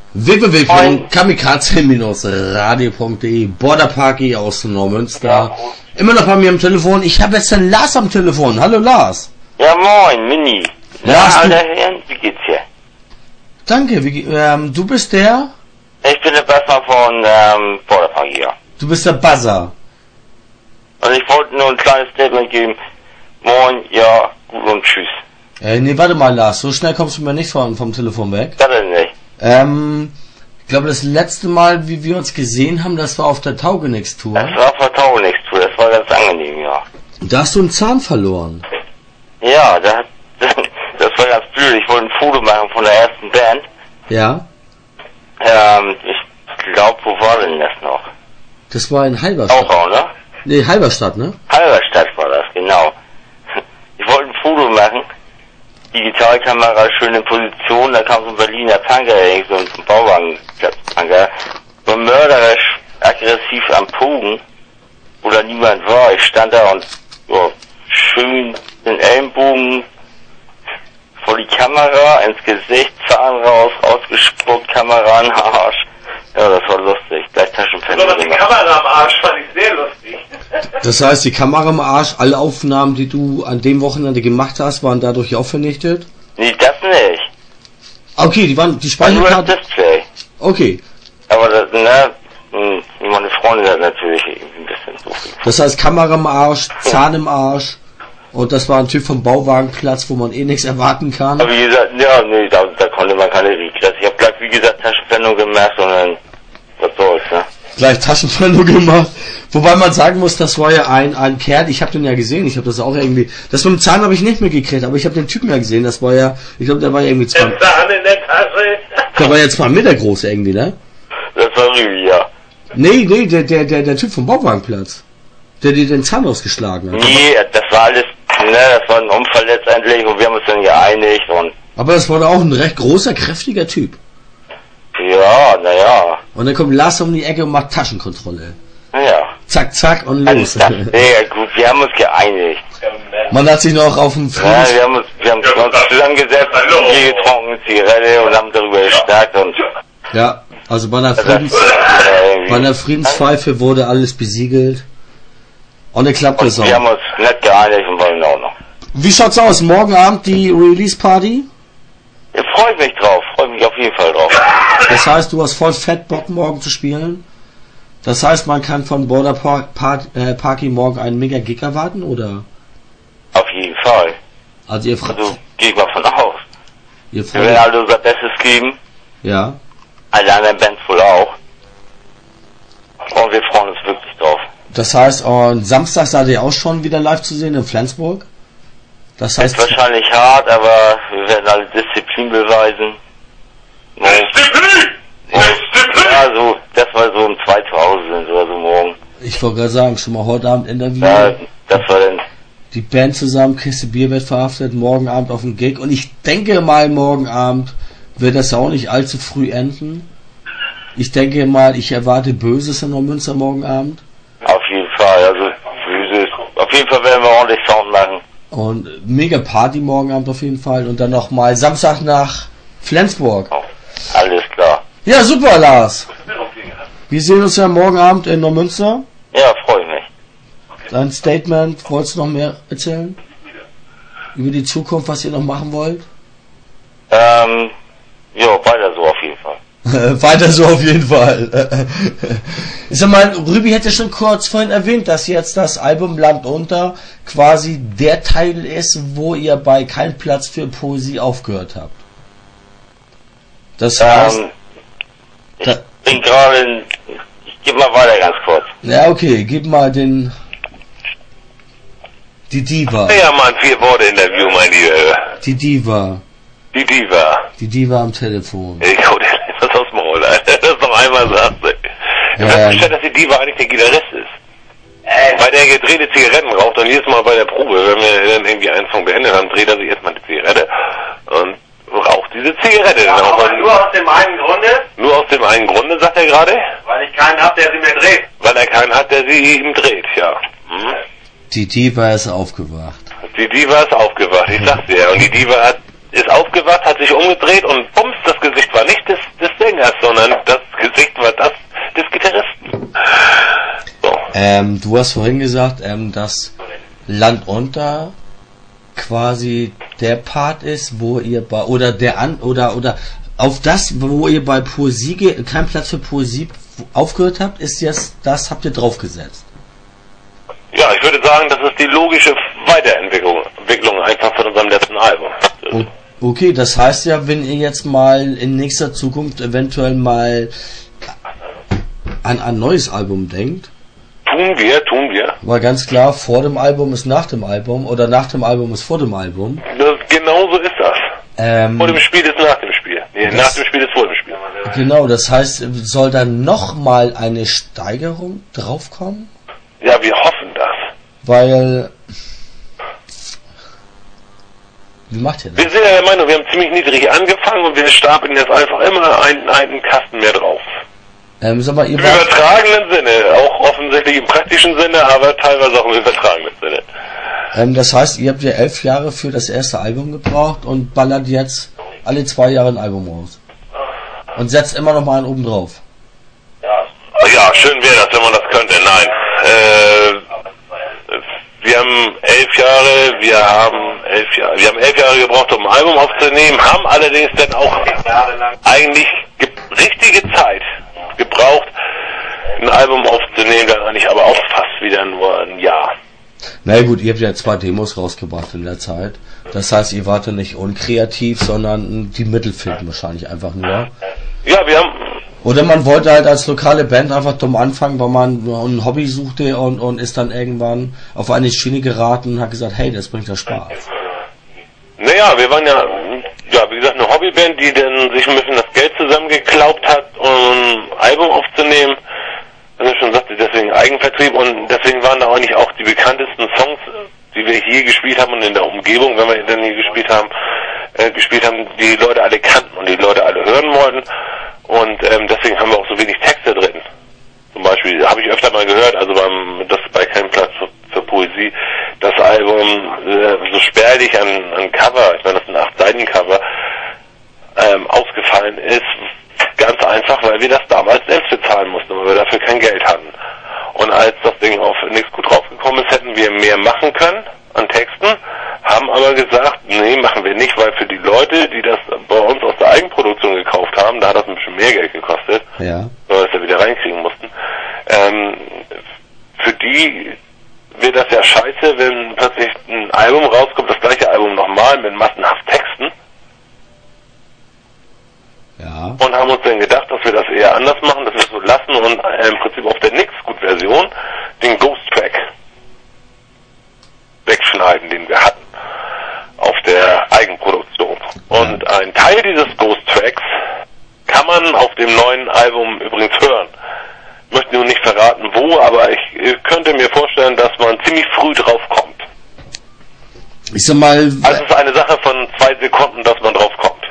www.kamikaze-radio.de Borderparky aus Neumünster. Immer noch bei mir am Telefon. Ich habe jetzt den Lars am Telefon. Hallo Lars. Ja moin, Mini. Lars, Alter Herren, wie geht's dir? Danke, du bist der? Ich bin der Buzzer von Borderparky, ja. Du bist der Buzzer. Und ich wollte nur ein kleines Statement geben. Moin, ja, gut und tschüss. Nee, warte mal Lars, so schnell kommst du mir nicht vom Telefon weg. Das ist nicht. Ich glaube, das letzte Mal, wie wir uns gesehen haben, das war auf der Taugenix-Tour. Das war auf der Taugenix-Tour, das war ganz angenehm, ja. Da hast du einen Zahn verloren. Ja, das war ganz blöd. Ich wollte ein Foto machen von der ersten Band. Ja? Ich glaube, wo war denn das noch? Das war in Halberstadt. Auch, ne? Nee, Halberstadt, ne? Halberstadt war das, genau. Ich wollte ein Foto machen. Digitalkamera, schöne Position, da kam so ein Berliner Punker, so ein Bauwagenplatz-Punker, so mörderisch aggressiv am Pogen, wo da niemand war. Ich stand da und schön den Ellenbogen vor die Kamera, ins Gesicht, Zahn raus, ausgespuckt, Kamera an den Arsch. Ja, das war lustig. Gleich Taschenfenster. Aber die Kamera am Arsch fand ich sehr lustig. Das heißt, die Kamera im Arsch, alle Aufnahmen, die du an dem Wochenende gemacht hast, waren dadurch auch vernichtet? Nee, das nicht. Okay, die Nur das Speicherkarte... Display. Okay. Aber das, meine Freundin hat natürlich ein bisschen so viel. Das heißt, Kamera im Arsch, Zahn im Arsch. Und das war ein Typ vom Bauwagenplatz, wo man eh nichts erwarten kann. Aber wie gesagt, ja, nee, da konnte man keine Reklasse. Ich habe gleich, wie gesagt, Taschenpfennung gemacht und dann, was soll's, ne? Gleich Taschenpfennung gemacht. Wobei man sagen muss, das war ja ein Kerl, ich habe den ja gesehen, ich habe das auch irgendwie, das mit dem Zahn habe ich nicht mehr gekriegt, aber ich habe den Typen ja gesehen, das war ja, ich glaube, der war ja irgendwie Der Zahn in der Tasche. der war ja 2 Meter groß irgendwie, ne? Das war Rübi, ja. Nee, der Typ vom Bauwagenplatz, der dir den Zahn ausgeschlagen hat. Nee, das war alles, das war ein Unfall letztendlich und wir haben uns dann geeinigt und... Aber das war da auch ein recht großer, kräftiger Typ. Ja, naja. Und dann kommt Lars um die Ecke und macht Taschenkontrolle. Ja. Zack, zack und los. Ja, gut, wir haben uns geeinigt. Man hat sich noch auf dem Ja, wir haben uns zusammengesetzt, Bier getrunken, Zigarette und haben darüber geschnackt und... Ja, also bei einer Friedenspfeife wurde alles besiegelt. Und eine Klappe wir haben uns nett geeinigt und wollen auch noch. Wie schaut's aus? Morgen Abend die Release-Party? Ja, freue mich drauf, freue mich auf jeden Fall drauf. Das heißt, du hast voll fett Bock morgen zu spielen? Das heißt, man kann von Borderparky morgen einen Mega-Gig erwarten, oder? Auf jeden Fall. Also gehe ich mal von aus. Ihr Wir werden alle unser Bestes geben. Ja. Alle anderen Bands wohl auch. Und wir freuen uns wirklich drauf. Das heißt, Samstag seid ihr auch schon wieder live zu sehen in Flensburg? Das heißt... Ist wahrscheinlich hart, aber wir werden alle Disziplin beweisen. Disziplin! Ja, so, das war so um 2 zu Hause sind oder so morgen. Ich wollte gerade sagen, schon mal heute Abend Interview. Ja, das war dann... Die Band zusammen, Kiste Bier wird verhaftet, morgen Abend auf dem Gig. Und ich denke mal, morgen Abend wird das auch nicht allzu früh enden. Ich denke mal, ich erwarte Böses in Neumünster morgen Abend. Auf jeden Fall, also auf jeden Fall werden wir ordentlich Sound machen. Und mega Party morgen Abend auf jeden Fall. Und dann nochmal Samstag nach Flensburg. Oh, alles klar. Ja, super, Lars. Wir sehen uns ja morgen Abend in Neumünster. Ja, freue ich mich. Dein Statement, wolltest du noch mehr erzählen? Über die Zukunft, was ihr noch machen wollt? Ja, weiter so auf jeden Fall. Weiter so auf jeden Fall. Ich sag mal, Rübi hätte schon kurz vorhin erwähnt, dass jetzt das Album Land unter quasi der Teil ist, wo ihr bei Kein Platz für Poesie aufgehört habt. Das heißt... ich bin gerade... Ich gebe mal weiter ganz kurz. Ja, okay, gib mal die Diva. Ja, mal ein 4-Worte-Interview, mein Lieber. Die Diva. Die Diva. Die Diva am Telefon. Ich hau dir was aus dem Maul, Alter. Das noch einmal sagst, ey. Ich hab festgestellt, dass die Diva eigentlich der Gitarrist ist. Weil der gedrehte Zigaretten raucht und jedes Mal bei der Probe, wenn wir dann irgendwie einen Song beendet haben, dreht er sich erstmal die Zigarette und raucht diese Zigarette. Ja, aber nur aus dem einen Grunde? Nur aus dem einen Grunde, sagt er gerade? Weil ich keinen hab, der sie mir dreht. Weil er keinen hat, der sie ihm dreht, ja. Hm? Die Diva ist aufgewacht. Die Diva ist aufgewacht, ich sag's dir. Und die Diva ist aufgewacht, hat sich umgedreht und bums, das Gesicht war nicht des Sängers, Du hast vorhin gesagt, dass Land unter quasi der Part ist, wo ihr bei oder auf das, wo ihr bei Poesie kein Platz für Poesie aufgehört habt, ist jetzt das habt ihr draufgesetzt. Ja, ich würde sagen, das ist die logische Weiterentwicklung einfach von unserem letzten Album. Okay, das heißt ja, wenn ihr jetzt mal in nächster Zukunft eventuell mal an ein neues Album denkt. Tun wir. War ganz klar, vor dem Album ist nach dem Album oder nach dem Album ist vor dem Album. Genau so ist das. Vor dem Spiel ist nach dem Spiel. Nee, nach dem Spiel ist vor dem Spiel. Genau, das heißt, soll dann nochmal eine Steigerung draufkommen? Ja, wir hoffen das. Weil... Wie macht ihr das? Wir sind ja der Meinung, wir haben ziemlich niedrig angefangen und wir stapeln jetzt einfach immer einen Kasten mehr drauf. Sag mal, Im übertragenen Sinne, auch offensichtlich im praktischen Sinne, aber teilweise auch im übertragenen Sinne. Das heißt, ihr habt ja 11 Jahre für das erste Album gebraucht und ballert jetzt alle 2 Jahre ein Album raus. Und setzt immer noch mal einen oben drauf. Ja, schön wäre das, wenn man das könnte. Nein. Wir haben 11 Jahre gebraucht, um ein Album aufzunehmen, haben allerdings dann auch eigentlich richtige Zeit gebraucht, ein Album aufzunehmen, dann eigentlich aber auch fast wieder nur ein Jahr. Na gut, ihr habt ja 2 Demos rausgebracht in der Zeit. Das heißt, ihr wart ja nicht unkreativ, sondern die Mittel fehlten wahrscheinlich einfach nur. Ja, wir haben... Oder man wollte halt als lokale Band einfach dumm anfangen, weil man ein Hobby suchte und ist dann irgendwann auf eine Schiene geraten und hat gesagt, hey, das bringt ja Spaß. Naja, wir waren ja, wie gesagt, eine Hobbyband, die dann sich ein bisschen das Geld zusammengeklaubt hat, um ein Album aufzunehmen. Also schon sagte, deswegen Eigenvertrieb und deswegen waren da auch nicht auch die bekanntesten Songs, die wir hier gespielt haben und in der Umgebung, wenn wir dann hier gespielt haben, die Leute alle kannten und die Leute alle hören wollten. Und deswegen haben wir auch so wenig Texte drin. Zum Beispiel habe ich öfter mal gehört, also bei keinem Platz für Poesie, das Album so spärlich an Cover, ich meine das ist ein 8-Seiten-Cover, ausgefallen ist. Ganz einfach, weil wir das damals selbst bezahlen mussten, weil wir dafür kein Geld hatten. Und als das Ding auf nichts gut draufgekommen ist, hätten wir mehr machen können an Texten, haben aber gesagt, nee, machen wir nicht, weil für die Leute, die das bei uns aus der Eigenproduktion gekauft haben, da hat das ein bisschen mehr Geld gekostet, weil wir es ja wieder reinkriegen mussten, für die wird das ja scheiße, wenn plötzlich ein Album rauskommt, das gleiche Album nochmal mit massenhaft Texten. Ja. Und haben uns dann gedacht, dass wir das eher anders machen, dass wir es so lassen und im Prinzip auf der Nix-Gut-Version den Ghost-Track wegschneiden, den wir hatten auf der Eigenproduktion. Und ein Teil dieses Ghost-Tracks kann man auf dem neuen Album übrigens hören. Ich möchte nur nicht verraten, wo, aber ich könnte mir vorstellen, dass man ziemlich früh drauf kommt. Ich sag mal... Also es ist eine Sache von 2 Sekunden, dass man drauf kommt.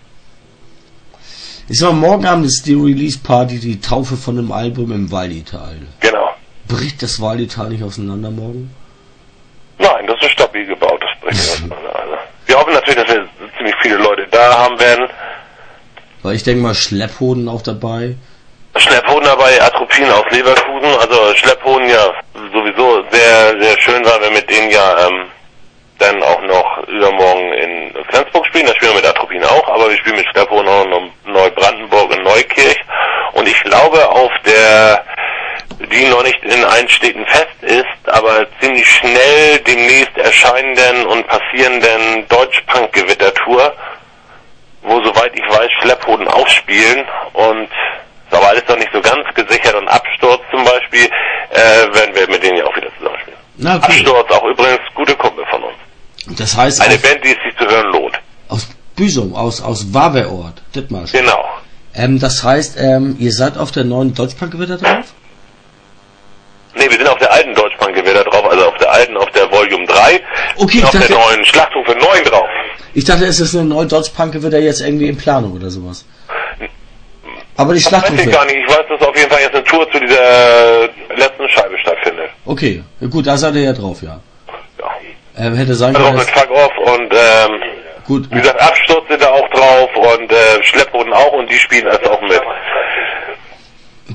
Ich sag mal, morgen Abend ist die Release-Party, die Taufe von einem Album im Waldital. Genau. Bricht das Waldital nicht auseinander morgen? Nein, das ist stabil gebaut, das bricht nicht auseinander. Wir hoffen natürlich, dass wir ziemlich viele Leute da haben werden. Weil ich denke mal, Schlepphoden auch dabei. Schlepphoden dabei, Atropin aus Leverkusen, also Schlepphoden ja sowieso sehr, sehr schön, weil wir mit denen ja dann auch noch übermorgen in Flensburg spielen, da spielen wir mit Atropin auch, aber wir spielen mit Schlepphoden auch noch Neubrandenburg und Neukirch und ich glaube auf die noch nicht in allen Städten fest ist, aber ziemlich schnell demnächst erscheinenden und passierenden Deutsch-Punk-Gewittertour, wo soweit ich weiß Schlepphoden auch spielen und ist aber alles noch nicht so ganz gesichert und Absturz zum Beispiel, werden wir mit denen ja auch wieder zusammenspielen. Na, okay. Absturz auch übrigens gute Kumpel von uns. Das heißt eine Band, die es sich zu hören lohnt. Aus Büsum, aus Waverort, Dithmarsch. Genau. Das heißt, ihr seid auf der neuen Deutschpunk-Gewitter drauf? Nee, wir sind auf der alten Deutschpunk-Gewitter drauf, also auf der Volume 3. Okay, auf der neuen Schlachthofe 9 drauf. Ich dachte, es ist eine neue Deutschpunk-Gewitter jetzt irgendwie in Planung oder sowas. Aber die Schlachthofe... Weiß ich gar nicht, ich weiß, dass auf jeden Fall jetzt eine Tour zu dieser letzten Scheibe stattfindet. Okay, gut, da seid ihr ja drauf, ja. Hätte sein können, also mit Fuck Off und gut, wie gesagt, Absturz sind da auch drauf und Schlepphoden auch und die spielen also auch mit.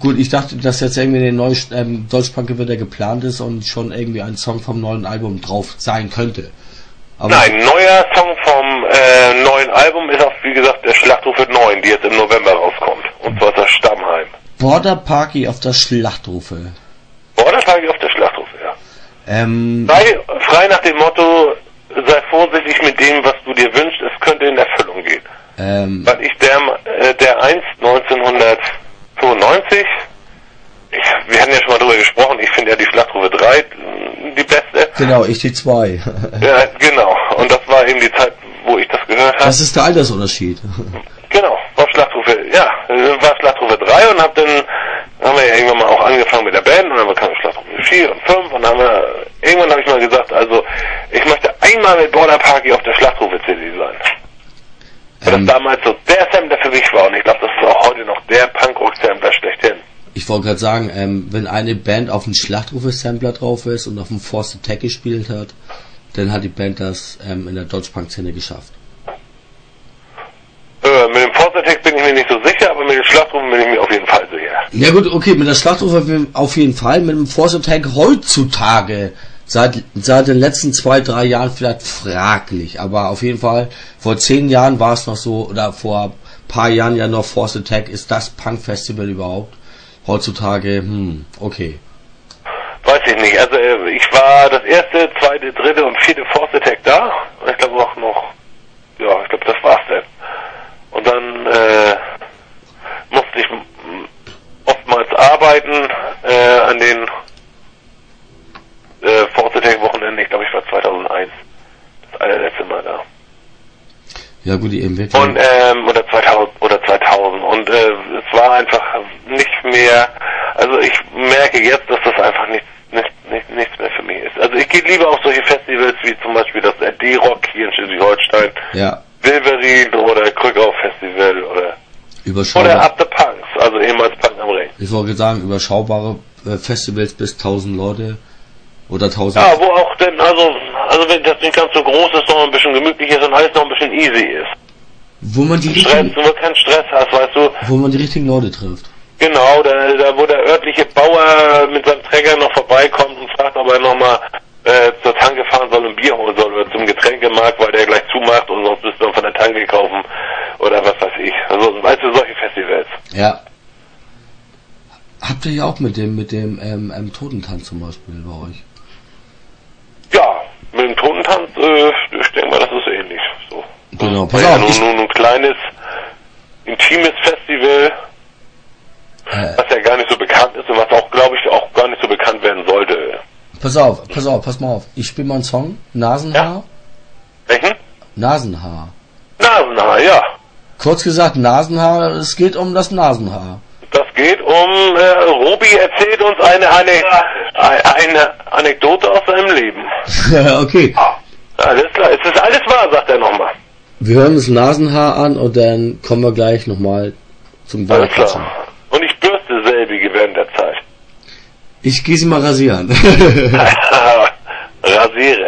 Gut, ich dachte, dass jetzt irgendwie der neue Deutschpunk-Gewitter geplant ist und schon irgendwie ein Song vom neuen Album drauf sein könnte. Aber nein, neuer Song vom neuen Album ist auch, wie gesagt, der Schlachtruf wird 9, die jetzt im November rauskommt. Und zwar das Stammheim. Border Party auf der Schlachtrufe. Border Party auf der Schlachtrufe, ja. Frei nach dem Motto, sei vorsichtig mit dem, was du dir wünschst, es könnte in Erfüllung gehen. Weil ich der 1 1995, wir hatten ja schon mal drüber gesprochen, ich finde ja die Schlachtrufe 3 die beste. Genau, ich die 2. Ja, genau. Und das war eben die Zeit, wo ich das gehört habe. Das ist der Altersunterschied. Genau, war Schlachtrufe 3 und haben wir ja irgendwann mal auch angefangen mit der Band und dann kam Schlachtrufe 4 und 5 und irgendwann habe ich mal gesagt, also ich möchte einmal mit Border Party auf der Schlachtrufe-CD sein. Weil das damals so der Sampler für mich war und ich glaube, das ist auch heute noch der Punkrock-Sampler schlechthin. Ich wollte gerade sagen, wenn eine Band auf dem Schlachtrufe-Sampler drauf ist und auf dem Force Attack gespielt hat, dann hat die Band das in der Deutschpunk-Szene geschafft. Mit dem Force Attack bin ich mir nicht so sicher, aber mit den Schlachtrufen bin ich mir auf jeden Fall sicher. Ja gut, okay, mit der Schlachtrufe auf jeden Fall, mit dem Force Attack heutzutage, seit den letzten 2-3 Jahren vielleicht fraglich, aber auf jeden Fall, vor 10 Jahren war es noch so, oder vor ein paar Jahren ja noch Force Attack, ist das Punk-Festival überhaupt. Heutzutage, okay. Weiß ich nicht, also ich war das erste, zweite, dritte und vierte Force Attack da, und ich glaube auch noch, ja, ich glaube das war's denn. Und dann musste ich oftmals arbeiten an den Force Attack Wochenenden, ich glaube ich war 2001, das allerletzte Mal da. Ja gut, die Entwicklung. Und oder 2000 und es war einfach nicht mehr, also ich merke jetzt, dass das einfach nichts mehr für mich ist. Also ich gehe lieber auf solche Festivals wie zum Beispiel das D-Rock hier in Schleswig-Holstein, ja. Wilverin oder Krückau Festival oder Up the Punks, also ehemals Punk am Ring. Ich wollte sagen, überschaubare Festivals bis 1000 Leute oder 1000. Ja, wo auch denn, also wenn das nicht ganz so groß ist, sondern ein bisschen gemütlich ist und alles noch ein bisschen easy ist. Wo man die keinen Stress hast, weißt du. Wo man die richtigen Leute trifft. Genau, da wo der örtliche Bauer mit seinem Träger noch vorbeikommt und fragt, ob er nochmal zur Tanke fahren soll und Bier holen soll oder zum Getränkemarkt, weil der gleich zumacht und sonst müsst ihr von der Tanke kaufen oder was weiß ich. Also, weißt du, solche Festivals. Ja. Habt ihr ja auch mit dem Totentanz zum Beispiel bei euch? Ja, mit dem Totentanz, ich denke mal, das ist ähnlich. So. Genau, pass auf. Ja nun ein kleines, intimes Festival, was ja gar nicht so bekannt ist und was auch, glaube ich, auch gar nicht so bekannt werden sollte. Pass mal auf. Ich spiele mal einen Song. Nasenhaar. Ja. Welchen? Nasenhaar. Nasenhaar, ja. Kurz gesagt, Nasenhaar, es geht um das Nasenhaar. Das geht um, Robi erzählt uns eine Anekdote aus seinem Leben. Okay. Alles klar, es ist alles wahr, sagt er nochmal. Wir hören das Nasenhaar an und dann kommen wir gleich nochmal zum Weiterquatschen. Und ich bürste selbige während der Zeit. Ich gehe sie mal rasieren. Rasiere.